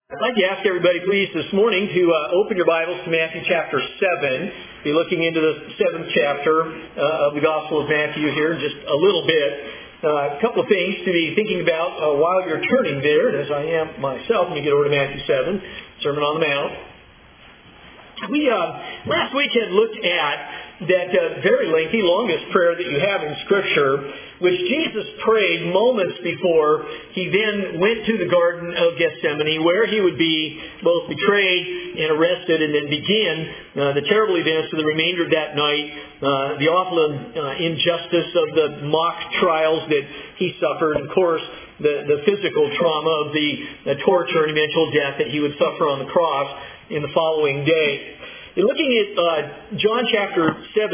I'd like to ask everybody, please, this morning to open your Bibles to Matthew chapter 7. Be looking into the 7th chapter of the Gospel of Matthew here in just a little bit. A couple of things to be thinking about while you're turning there, as I am myself when you get over to Matthew 7, Sermon on the Mount. We last week had looked at that very lengthy, longest prayer that you have in Scripture, which Jesus prayed moments before he then went to the Garden of Gethsemane, where he would be both betrayed and arrested, and then begin the terrible events of the remainder of that night, the awful injustice of the mock trials that he suffered, and of course, the physical trauma of the torture and eventual death that he would suffer on the cross in the following day. In looking at John chapter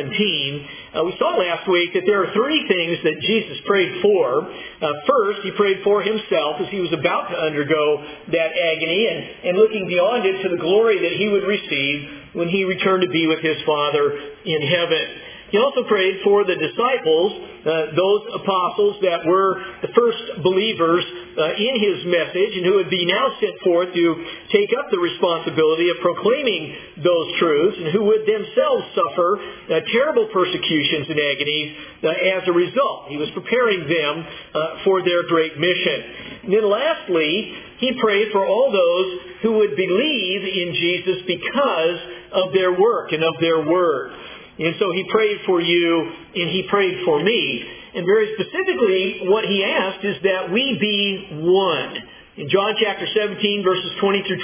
17, we saw last week that there are three things that Jesus prayed for. First, he prayed for himself as he was about to undergo that agony, and looking beyond it to the glory that he would receive when he returned to be with his Father in heaven. He also prayed for the disciples, those apostles that were the first believers in his message and who would be now sent forth to take up the responsibility of proclaiming those truths, and who would themselves suffer terrible persecutions and agonies as a result. He was preparing them for their great mission. And then lastly, he prayed for all those who would believe in Jesus because of their work and of their word. And so he prayed for you, and he prayed for me. And very specifically, what he asked is that we be one. In John chapter 17, verses 20 through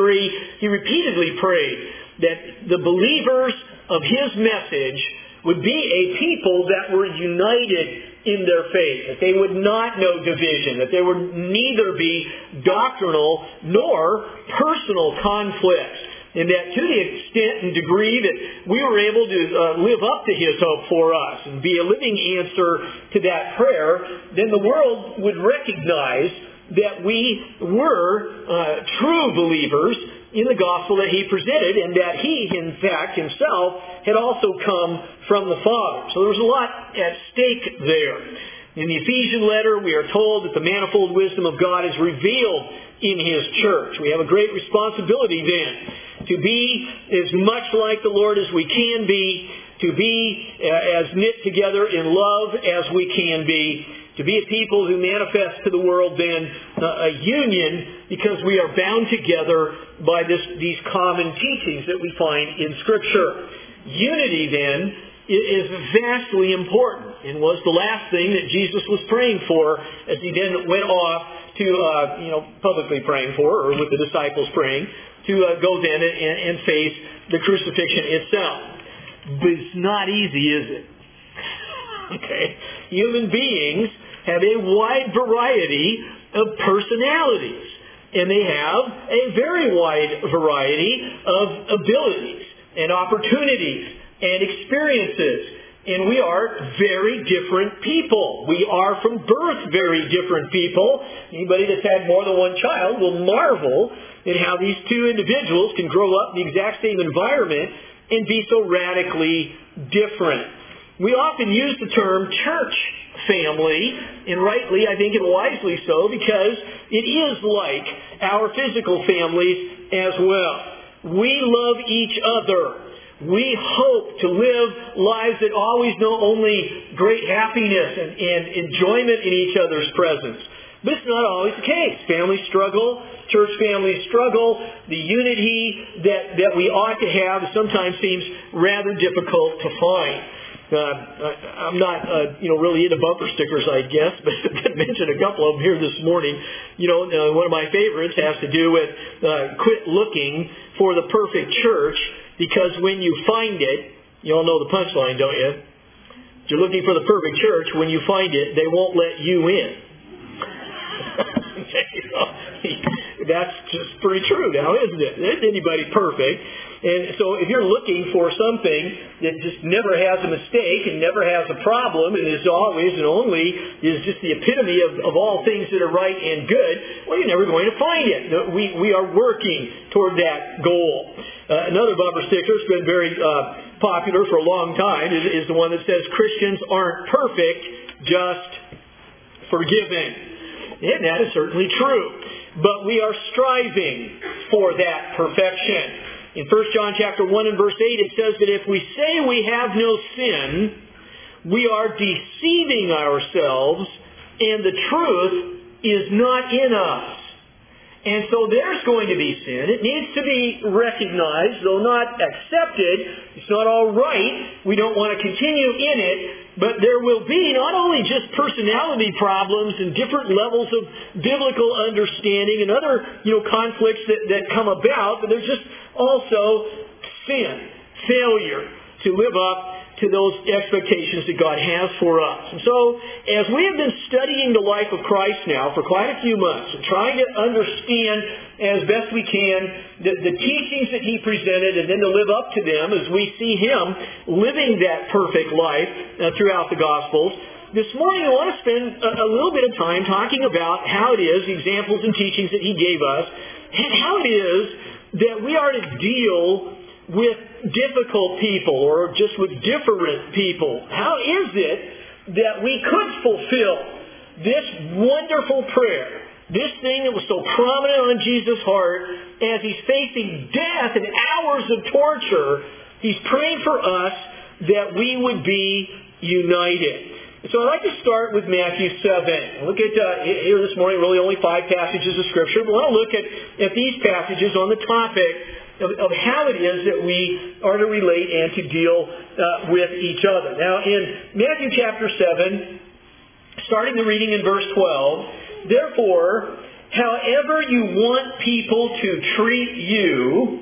23, he repeatedly prayed that the believers of his message would be a people that were united in their faith, that they would not know division, that there would neither be doctrinal nor personal conflicts. And that to the extent and degree that we were able to live up to his hope for us and be a living answer to that prayer, then the world would recognize that we were true believers in the gospel that he presented, and that he, in fact, himself had also come from the Father. So there was a lot at stake there. In the Ephesian letter, we are told that the manifold wisdom of God is revealed in his church. We have a great responsibility then to be as much like the Lord as we can be, to be as knit together in love as we can be, to be a people who manifest to the world then a union because we are bound together by these common teachings that we find in Scripture. Unity then is vastly important, and was the last thing that Jesus was praying for as he then went off to, publicly praying for, or with the disciples praying, to go then and face the crucifixion itself. But it's not easy, is it? Okay. Human beings have a wide variety of personalities, and they have a very wide variety of abilities and opportunities and experiences. And we are very different people. We are from birth very different people. Anybody that's had more than one child will marvel at how these two individuals can grow up in the exact same environment and be so radically different. We often use the term church family, and rightly, I think, and wisely so, because it is like our physical families as well. We love each other. We hope to live lives that always know only great happiness and enjoyment in each other's presence. But it's not always the case. Families struggle. Church families struggle. The unity that we ought to have sometimes seems rather difficult to find. I'm not, really into bumper stickers, I guess, but I mentioned a couple of them here this morning. One of my favorites has to do with quit looking for the perfect church, because when you find it, you all know the punchline, don't you? If you're looking for the perfect church, when you find it, they won't let you in. That's just pretty true now, isn't it? There isn't anybody perfect. And so if you're looking for something that just never has a mistake and never has a problem and is always and only is just the epitome of all things that are right and good, well, you're never going to find it. We are working toward that goal. Another bumper sticker that's been very popular for a long time is the one that says, Christians aren't perfect, just forgiven. And that is certainly true. but we are striving for that perfection. In 1 John chapter 1 and verse 8, it says that if we say we have no sin, we are deceiving ourselves, and the truth is not in us. And so there's going to be sin. It needs to be recognized, though not accepted. It's not all right. We don't want to continue in it. But there will be not only just personality problems and different levels of biblical understanding and other conflicts that come about, but there's just also sin, failure to live up to those expectations that God has for us. And so, as we have been studying the life of Christ now for quite a few months and trying to understand as best we can the teachings that He presented and then to live up to them as we see Him living that perfect life throughout the Gospels, this morning I want to spend a little bit of time talking about how it is, the examples and teachings that He gave us, and how it is that we are to deal with difficult people or just with different people. How is it that we could fulfill this wonderful prayer, this thing that was so prominent on Jesus' heart as He's facing death and hours of torture? He's praying for us that we would be united. So I'd like to start with Matthew 7. Look at here this morning, really only 5 passages of Scripture. We want to look at these passages on the topic of how it is that we are to relate and to deal with each other. Now, in Matthew chapter 7, starting the reading in verse 12, therefore, however you want people to treat you,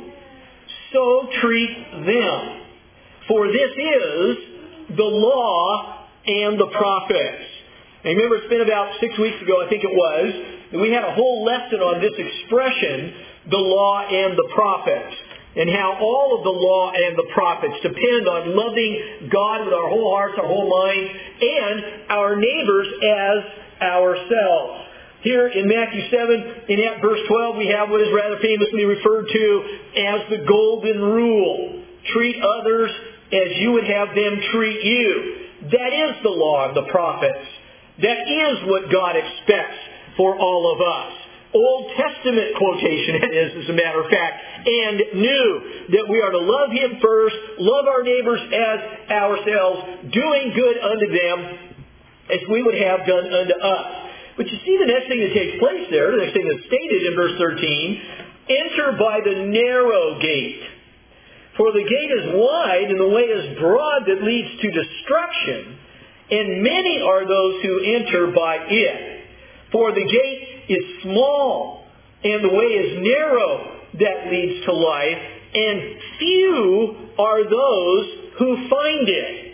so treat them. For this is the law and the prophets. And remember, it's been about 6 weeks ago, I think it was, that we had a whole lesson on this expression, the law and the prophets, and how all of the law and the prophets depend on loving God with our whole hearts, our whole minds, and our neighbors as ourselves. Here in Matthew 7, in that verse 12, we have what is rather famously referred to as the golden rule. Treat others as you would have them treat you. That is the law and the prophets. That is what God expects for all of us. Old Testament quotation it is, as a matter of fact, and new, that we are to love Him first, love our neighbors as ourselves, doing good unto them as we would have done unto us. But you see the next thing that takes place there, the next thing that's stated in verse 13, enter by the narrow gate. For the gate is wide and the way is broad that leads to destruction, and many are those who enter by it. For the gate is small, and the way is narrow that leads to life, and few are those who find it.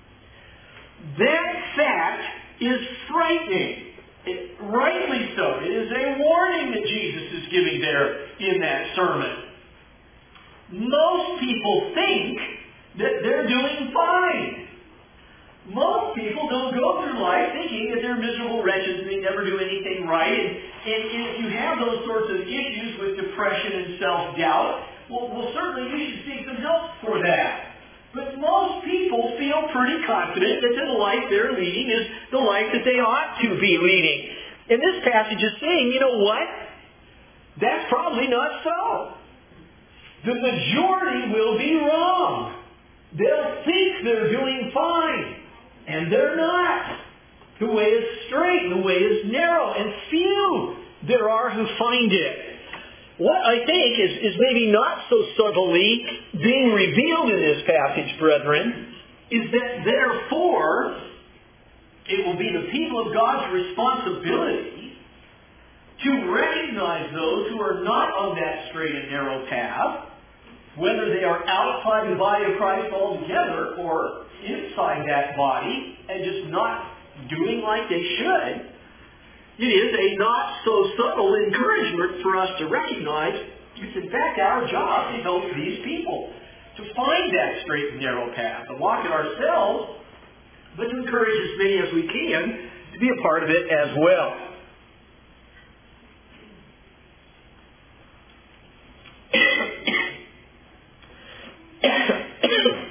That fact is frightening. Rightly so. It is a warning that Jesus is giving there in that sermon. Most people think that they're doing fine. Most people don't go through life thinking that they're miserable wretches and they never do anything right. And if you have those sorts of issues with depression and self-doubt, well, certainly you should seek some help for that. But most people feel pretty confident that the life they're leading is the life that they ought to be leading. And this passage is saying, you know what? That's probably not so. The majority will be wrong. They'll think they're doing fine. And they're not. The way is straight, the way is narrow, and few there are who find it. What I think is maybe not so subtly being revealed in this passage, brethren, is that therefore it will be the people of God's responsibility to recognize those who are not on that straight and narrow path, whether they are outside the body of Christ altogether or inside that body and just not doing like they should. It is a not so subtle encouragement for us to recognize it's in fact our job to help these people to find that straight and narrow path, to walk it ourselves, but to encourage as many as we can to be a part of it as well.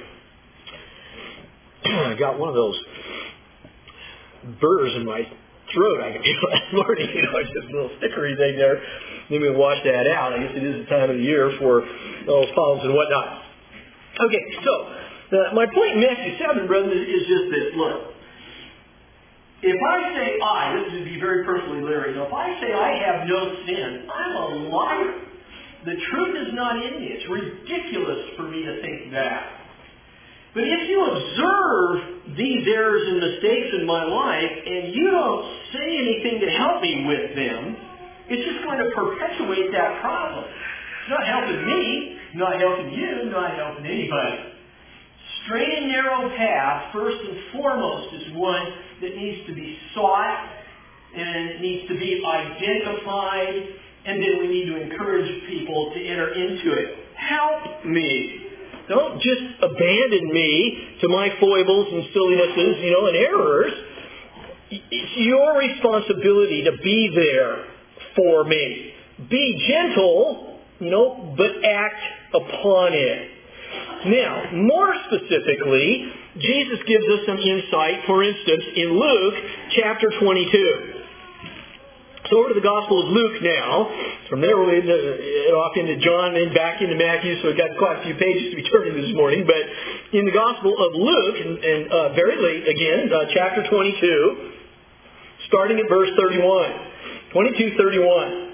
I got one of those burrs in my throat. I could feel last morning, just a little stickery thing there. Then we wash that out. I guess it is the time of the year for those pollens and whatnot. Okay, so my point in Matthew 7, brethren, is just this. Look, if I say this would be very personally Larry. If I say I have no sin, I'm a liar. The truth is not in me. It's ridiculous for me to think that. But if you observe these errors and mistakes in my life and you don't say anything to help me with them, it's just going to perpetuate that problem. It's not helping me, not helping you, not helping anybody. Straight and narrow path, first and foremost, is one that needs to be sought and it needs to be identified, and then we need to encourage people to enter into it. Help me. Don't just abandon me to my foibles and sillinesses, and errors. It's your responsibility to be there for me. Be gentle, but act upon it. Now, more specifically, Jesus gives us some insight, for instance, in Luke chapter 22. So over to the Gospel of Luke now. From there we'll off into John and back into Matthew, so we've got quite a few pages to be turning this morning. But in the Gospel of Luke, and very late again, chapter 22, starting at verse 31. 22:31.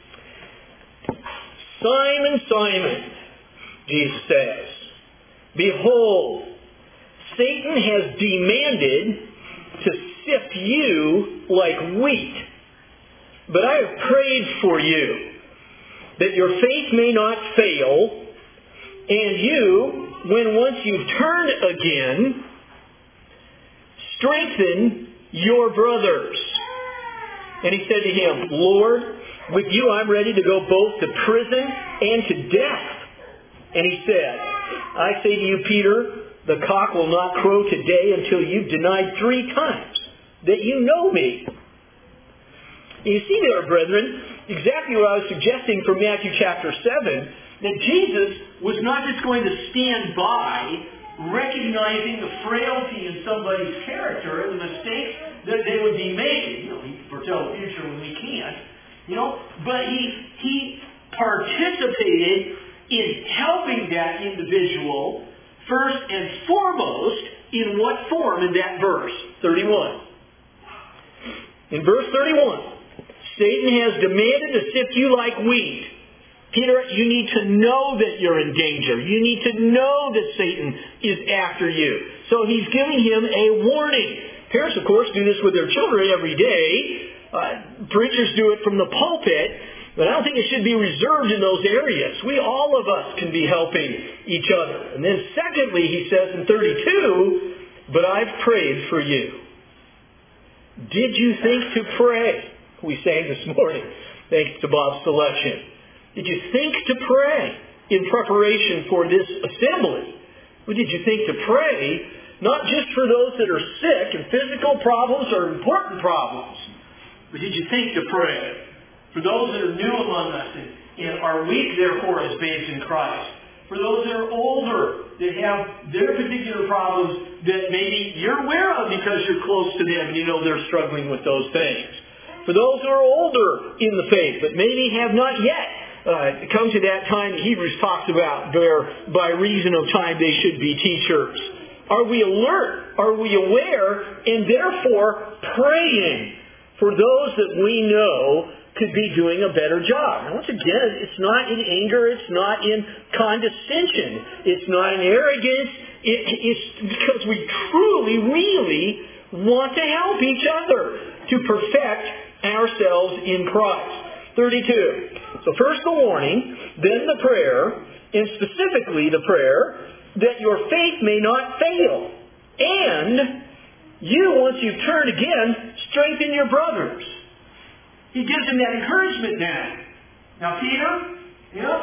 Simon, Simon, Jesus says, behold, Satan has demanded to sift you like wheat. But I have prayed for you, that your faith may not fail, and you, when once you've turned again, strengthen your brothers. And he said to him, Lord, with you I'm ready to go both to prison and to death. And he said, I say to you, Peter, the cock will not crow today until you've denied 3 times that you know me. You see there, brethren, exactly what I was suggesting from Matthew chapter 7, that Jesus was not just going to stand by recognizing the frailty in somebody's character and the mistakes that they would be making. He can foretell the future when we can't. But he participated in helping that individual first and foremost in what form in that verse? 31. In verse 31, Satan has demanded to sift you like wheat. Peter, you need to know that you're in danger. You need to know that Satan is after you. So he's giving him a warning. Parents, of course, do this with their children every day. Preachers do it from the pulpit. But I don't think it should be reserved in those areas. All of us can be helping each other. And then secondly, he says in 32, but I've prayed for you. Did you think to pray? We sang this morning, thanks to Bob's selection. Did you think to pray in preparation for this assembly? Or did you think to pray not just for those that are sick and physical problems or important problems, but did you think to pray for those that are new among us and are weak, therefore, as babes in Christ? For those that are older, that have their particular problems that maybe you're aware of because you're close to them and you know they're struggling with those things. For those who are older in the faith, but maybe have not yet come to that time that Hebrews talks about, where by reason of time they should be teachers. Are we alert? Are we aware? And therefore praying for those that we know could be doing a better job. And once again, it's not in anger. It's not in condescension. It's not in arrogance. It's because we truly, really want to help each other to perfect ourselves in Christ. 32. So first the warning, then the prayer, and specifically the prayer that your faith may not fail. And you, once you've turned again, strengthen your brothers. He gives him that encouragement now. Now, Peter,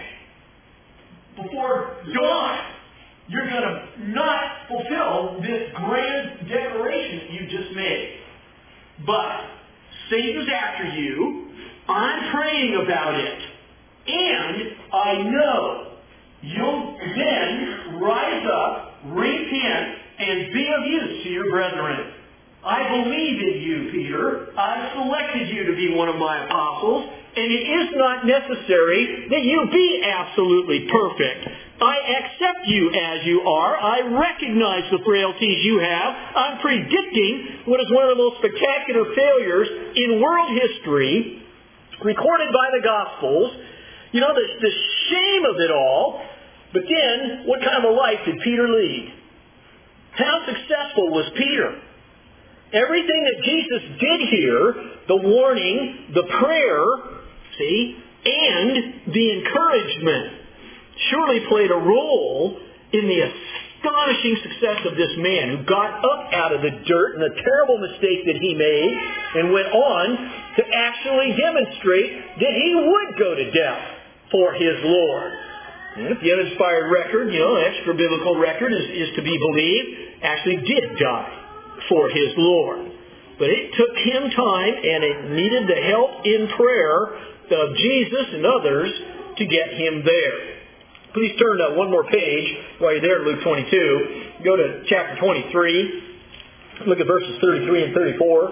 before dawn, you're going to not fulfill this grand declaration that you just made. But Satan's after you. I'm praying about it. And I know you'll then rise up, repent, and be of use to your brethren. I believe in you, Peter. I've selected you to be one of my apostles, and it is not necessary that you be absolutely perfect. I accept you as you are. I recognize the frailties you have. I'm predicting what is one of the most spectacular failures in world history, recorded by the Gospels. You know, the shame of it all. But then, what kind of a life did Peter lead? How successful was Peter? Everything that Jesus did here, the warning, the prayer, and the encouragement, surely played a role in the astonishing success of this man who got up out of the dirt and the terrible mistake that he made and went on to actually demonstrate that he would go to death for his Lord. And if the uninspired record, extra-biblical record is to be believed, actually did die for his Lord. But it took him time, and it needed the help in prayer of Jesus and others to get him there. Please turn one more page while you're there, Luke 22. Go to chapter 23. Look at verses 33 and 34.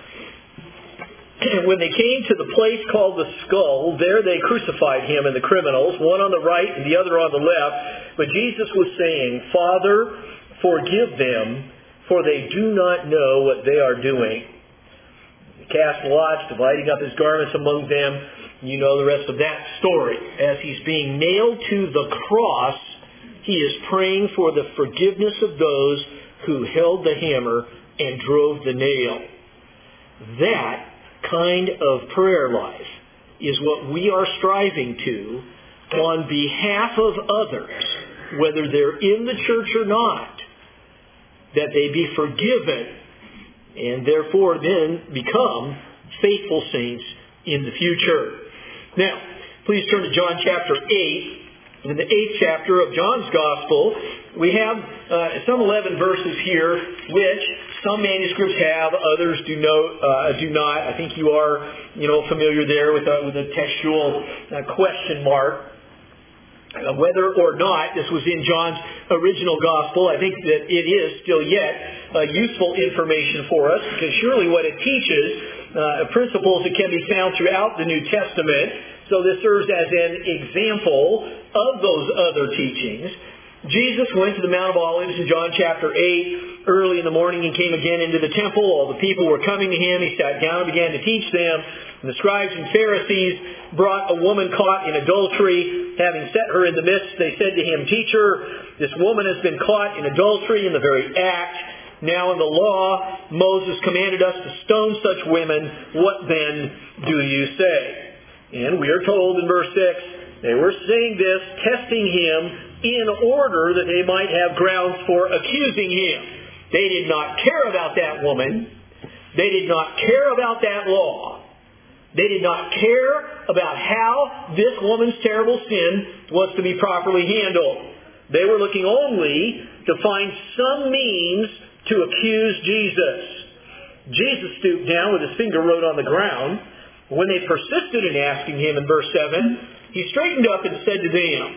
And when they came to the place called the Skull, there they crucified him and the criminals, one on the right and the other on the left. But Jesus was saying, Father, forgive them, for they do not know what they are doing. He cast lots, dividing up his garments among them. You know the rest of that story. As he's being nailed to the cross, he is praying for the forgiveness of those who held the hammer and drove the nail. That kind of prayer life is what we are striving to on behalf of others, whether they're in the church or not, that they be forgiven and therefore then become faithful saints in the future. Now, please turn to John chapter 8. In the 8th chapter of John's Gospel, we have some 11 verses here, which some manuscripts have, others do not. I think you are, familiar there with a textual question mark. Whether or not this was in John's original Gospel, I think that it is still yet useful information for us, because surely what it teaches, principles that can be found throughout the New Testament. So this serves as an example of those other teachings. Jesus went to the Mount of Olives in John chapter 8 early in the morning and came again into the temple. All the people were coming to him. He sat down and began to teach them. And the scribes and Pharisees brought a woman caught in adultery. Having set her in the midst, they said to him, Teacher, this woman has been caught in adultery in the very act. Now in the law, Moses commanded us to stone such women. What then do you say? And we are told in verse 6, they were saying this, testing him in order that they might have grounds for accusing him. They did not care about that woman. They did not care about that law. They did not care about how this woman's terrible sin was to be properly handled. They were looking only to find some means to accuse Jesus. Jesus stooped down with his finger wrote on the ground. When they persisted in asking him in verse 7, he straightened up and said to them,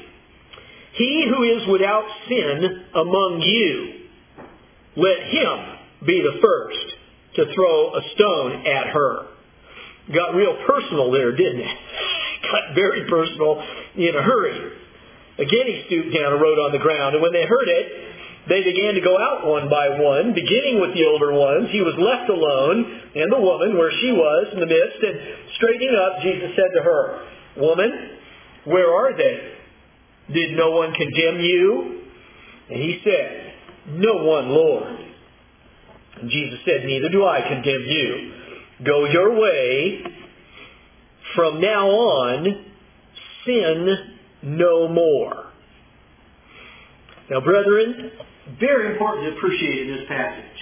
He who is without sin among you, let him be the first to throw a stone at her. Got real personal there, didn't it? Got very personal in a hurry. Again he stooped down and wrote on the ground, and when they heard it, they began to go out one by one, beginning with the older ones. He was left alone, and the woman where she was in the midst. And straightening up, Jesus said to her, Woman, where are they? Did no one condemn you? And he said, No one, Lord. And Jesus said, Neither do I condemn you. Go your way. From now on, sin no more. Now, brethren, very important to appreciate in this passage.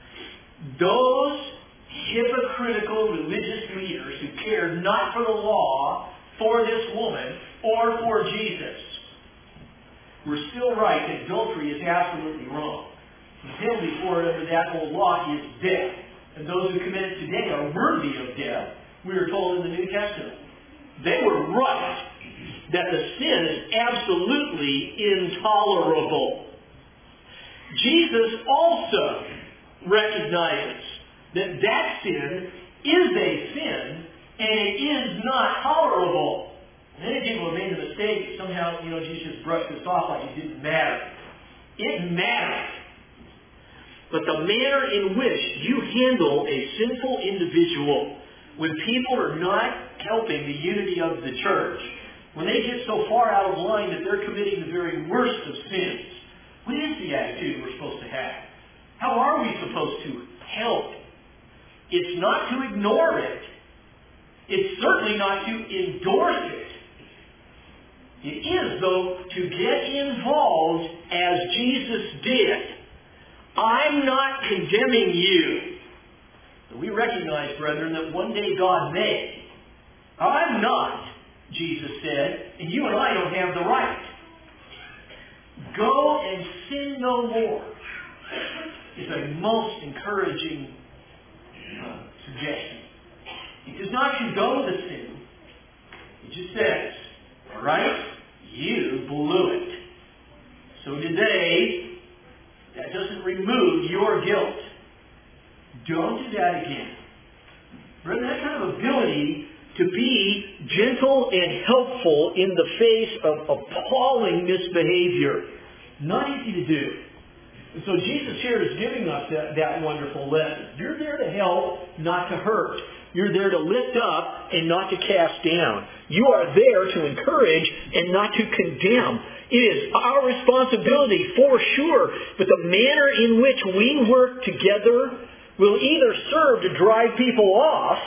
Those hypocritical religious leaders who cared not for the law, for this woman, or for Jesus, were still right that adultery is absolutely wrong. The penalty for it under that old law is death. And those who commit it today are worthy of death, we are told in the New Testament. They were right that the sin is absolutely intolerable. Jesus also recognizes that sin is a sin, and it is not tolerable. Many people have made the mistake that somehow, Jesus just brushed this off like it didn't matter. It matters. But the manner in which you handle a sinful individual when people are not helping the unity of the church, when they get so far out of line that they're committing the very worst of sins, what is the attitude we're supposed to have? How are we supposed to help? It's not to ignore it. It's certainly not to endorse it. It is, though, to get involved as Jesus did. I'm not condemning you. But we recognize, brethren, that one day God may. I'm not, Jesus said, and you and I don't have the right. Go and sin no more is a most encouraging suggestion. It does not condone the sin. It just says, all right, you blew it. So today, that doesn't remove your guilt. Don't do that again. Brethren, that kind of ability to be gentle and helpful in the face of appalling misbehavior, not easy to do. And so Jesus here is giving us that wonderful lesson. You're there to help, not to hurt. You're there to lift up and not to cast down. You are there to encourage and not to condemn. It is our responsibility for sure, but the manner in which we work together will either serve to drive people off,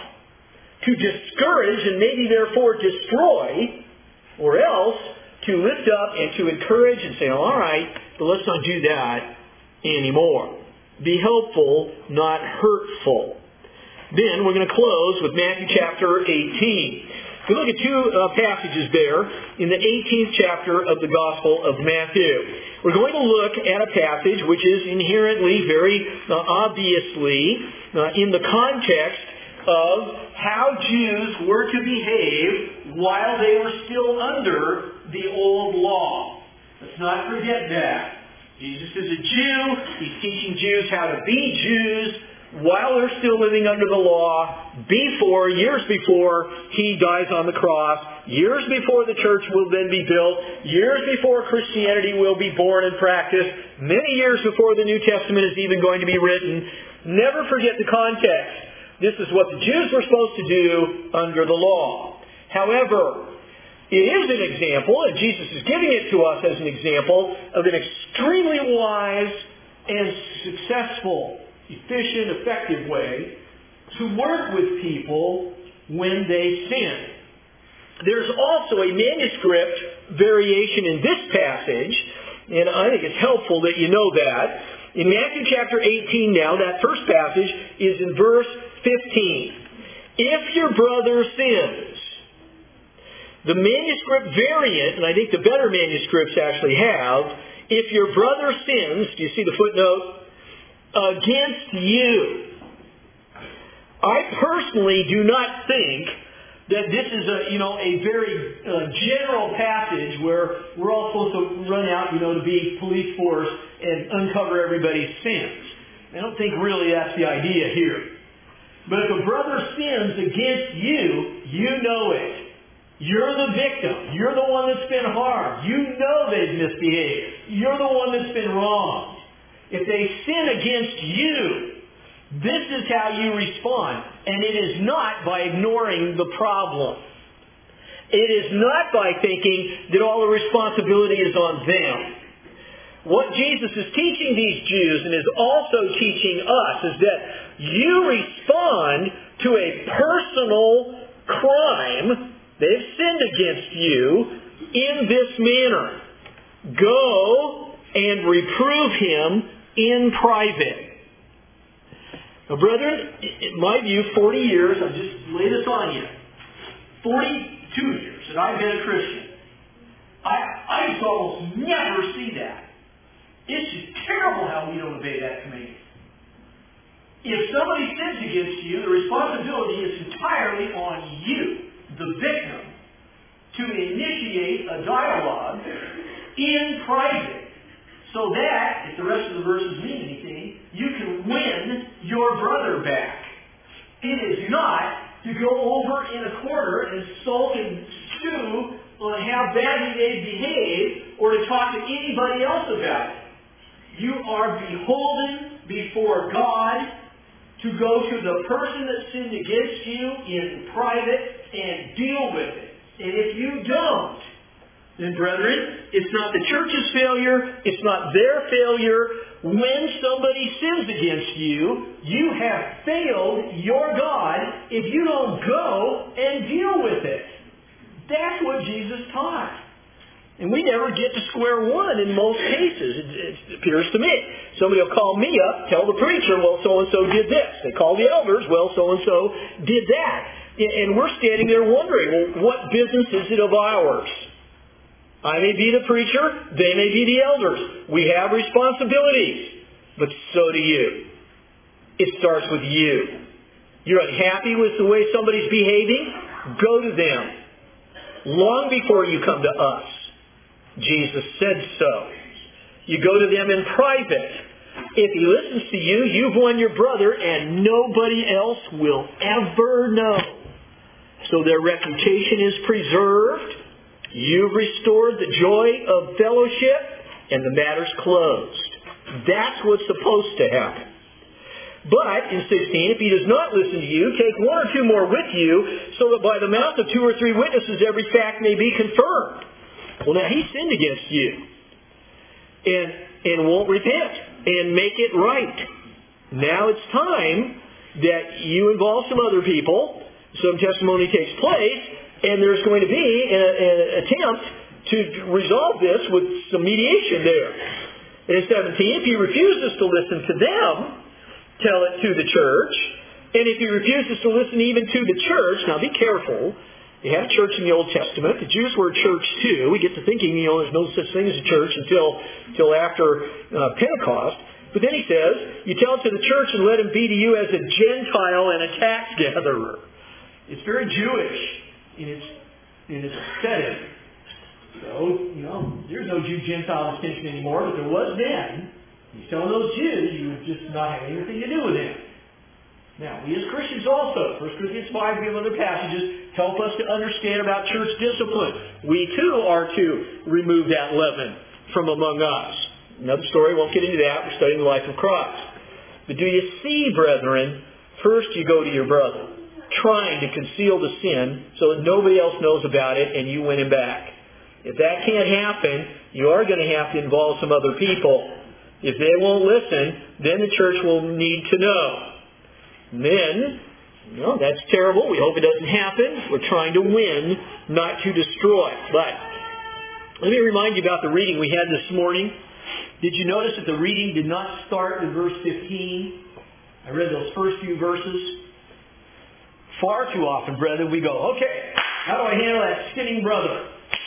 to discourage and maybe therefore destroy, or else to lift up and to encourage and say, all right, but let's not do that anymore. Be helpful, not hurtful. Then we're going to close with Matthew chapter 18. We look at two passages there in the 18th chapter of the Gospel of Matthew. We're going to look at a passage which is inherently, very obviously, in the context of how Jews were to behave while they were still under the old law. Let's not forget that. Jesus is a Jew. He's teaching Jews how to be Jews while they're still living under the law, years before He dies on the cross, years before the church will then be built, years before Christianity will be born and practiced, many years before the New Testament is even going to be written. Never forget the context. This is what the Jews were supposed to do under the law. However, it is an example, and Jesus is giving it to us as an example, of an extremely wise and successful, efficient, effective way to work with people when they sin. There's also a manuscript variation in this passage, and I think it's helpful that you know that. In Matthew chapter 18 now, that first passage is in verse 15. If your brother sins, the manuscript variant, and I think the better manuscripts actually have, if your brother sins, do you see the footnote? Against you. I personally do not think that this is a very general passage where we're all supposed to run out, to be police force and uncover everybody's sins. I don't think really that's the idea here. But if a brother sins against you, you know it. You're the victim. You're the one that's been harmed. You know they've misbehaved. You're the one that's been wronged. If they sin against you, this is how you respond. And it is not by ignoring the problem. It is not by thinking that all the responsibility is on them. What Jesus is teaching these Jews and is also teaching us is that you respond to a personal crime. They've sinned against you in this manner. Go and reprove him in private. Now, brethren, in my view, 40 years, I'll just lay this on you. 42 years that I've been a Christian. I just almost never see that. It's just terrible how we don't obey that command. If somebody sins against you, the responsibility is entirely on you, the victim, to initiate a dialogue in private so that, if the rest of the verses mean anything, you can win your brother back. It is not to go over in a corner and sulk and stew on how badly they behave or to talk to anybody else about it. You are beholden before God to go to the person that sinned against you in private and deal with it. And if you don't, then brethren, it's not the church's failure, it's not their failure. When somebody sins against you, you have failed your God if you don't go and deal with it. That's what Jesus taught. And we never get to square one in most cases, it appears to me. Somebody will call me up, tell the preacher, well, so-and-so did this. They call the elders, well, so-and-so did that. And we're standing there wondering, well, what business is it of ours? I may be the preacher, they may be the elders. We have responsibilities, but so do you. It starts with you. You're unhappy with the way somebody's behaving? Go to them. Long before you come to us. Jesus said so. You go to them in private. If he listens to you, you've won your brother and nobody else will ever know. So their reputation is preserved. You've restored the joy of fellowship and the matter's closed. That's what's supposed to happen. But, in 16, if he does not listen to you, take one or two more with you, so that by the mouth of 2 or 3 witnesses every fact may be confirmed. Well, now, he sinned against you. And won't repent. And make it right. Now it's time that you involve some other people. Some testimony takes place. And there's going to be an attempt to resolve this with some mediation there. And in 17, if he refuses to listen to them, tell it to the church. And if he refuses to listen even to the church, now be careful. They had a church in the Old Testament. The Jews were a church too. We get to thinking, there's no such thing as a church until after Pentecost. But then he says, you tell it to the church and let him be to you as a Gentile and a tax gatherer. It's very Jewish in its setting. So, there's no Jew-Gentile distinction anymore, but there was then. He's telling those Jews you would just not have anything to do with them. Now, we as Christians also, 1 Corinthians 5, we have other passages, help us to understand about church discipline. We too are to remove that leaven from among us. Another story, won't get into that. We're studying the life of Christ. But do you see, brethren, first you go to your brother, trying to conceal the sin so that nobody else knows about it and you win him back. If that can't happen, you are going to have to involve some other people. If they won't listen, then the church will need to know. And then, that's terrible. We hope it doesn't happen. We're trying to win, not to destroy. But let me remind you about the reading we had this morning. Did you notice that the reading did not start in verse 15? I read those first few verses. Far too often, brethren, we go, okay, how do I handle that sinning brother?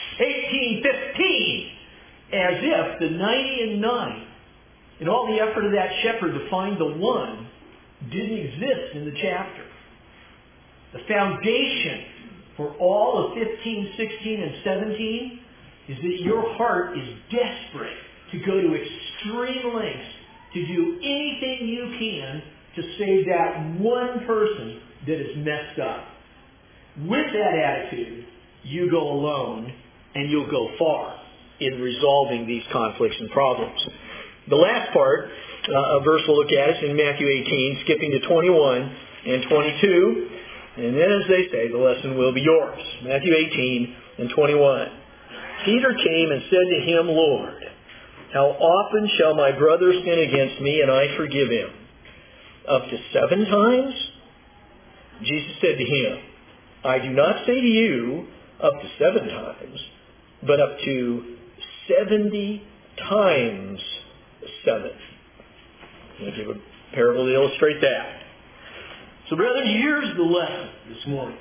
18:15. As if the 99 and all the effort of that shepherd to find the one didn't exist in the chapter. The foundation for all of 15, 16, and 17 is that your heart is desperate to go to extreme lengths to do anything you can to save that one person that is messed up. With that attitude, you go alone and you'll go far in resolving these conflicts and problems. The last part, a verse we'll look at is in Matthew 18, skipping to 21 and 22. And then, as they say, the lesson will be yours. Matthew 18 and 21. Peter came and said to him, Lord, how often shall my brother sin against me and I forgive him? Up to 7 times? Jesus said to him, I do not say to you up to 7 times, but up to 70 times 7. I'm going to give a parable to illustrate that. So, brethren, here's the lesson this morning.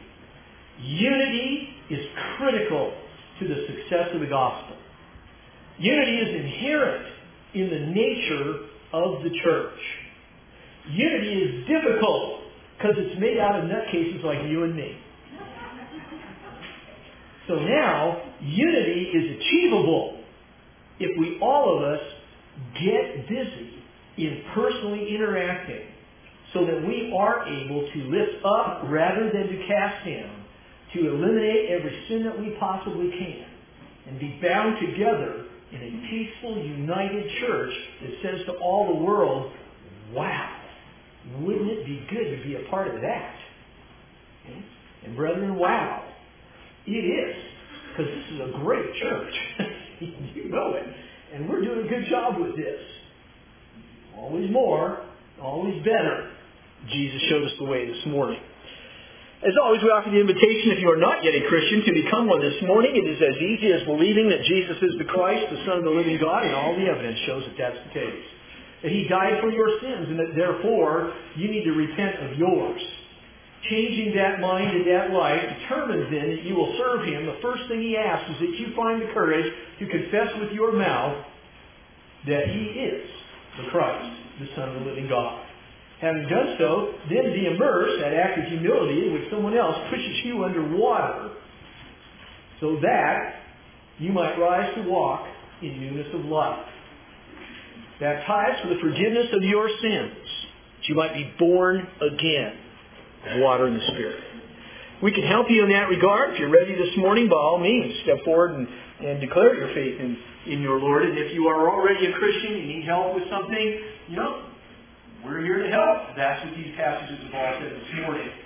Unity is critical to the success of the gospel. Unity is inherent in the nature of the church. Unity is difficult because it's made out of nutcases like you and me. So now, unity is achievable. if we all of us get busy in personally interacting so that we are able to lift up rather than to cast down, to eliminate every sin that we possibly can, and be bound together in a peaceful, united church that says to all the world, wow, wouldn't it be good to be a part of that? Okay? And brethren, wow, it is, because this is a great church. You know it. And we're doing a good job with this. Always more, always better. Jesus showed us the way this morning. As always, we offer the invitation, if you are not yet a Christian, to become one this morning. It is as easy as believing that Jesus is the Christ, the Son of the living God, and all the evidence shows that that's the case. That He died for your sins, and that therefore you need to repent of yours. Changing that mind and that life determines then that you will serve Him. The first thing He asks is that you find the courage to confess with your mouth that He is the Christ, the Son of the living God. Having done so, then be immersed, that act of humility in which someone else pushes you under water so that you might rise to walk in newness of life. Baptized for the forgiveness of your sins, that you might be born again of water and the Spirit. We can help you in that regard. If you're ready this morning, by all means, step forward and declare your faith in your Lord. And if you are already a Christian, you need help with something, we're here to help. That's what these passages have all said this morning.